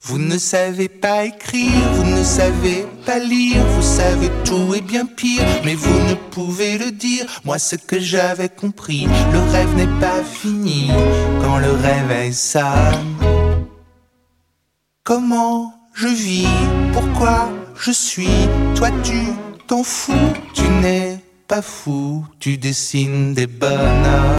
Vous ne savez pas écrire, vous ne savez pas lire, vous savez tout et bien pire, mais vous ne pouvez le dire. Moi ce que j'avais compris, le rêve n'est pas fini quand le réveil sonne. Comment je vis, pourquoi je suis, toi tu t'en fous, tu n'es pas fou, tu dessines des bonheurs.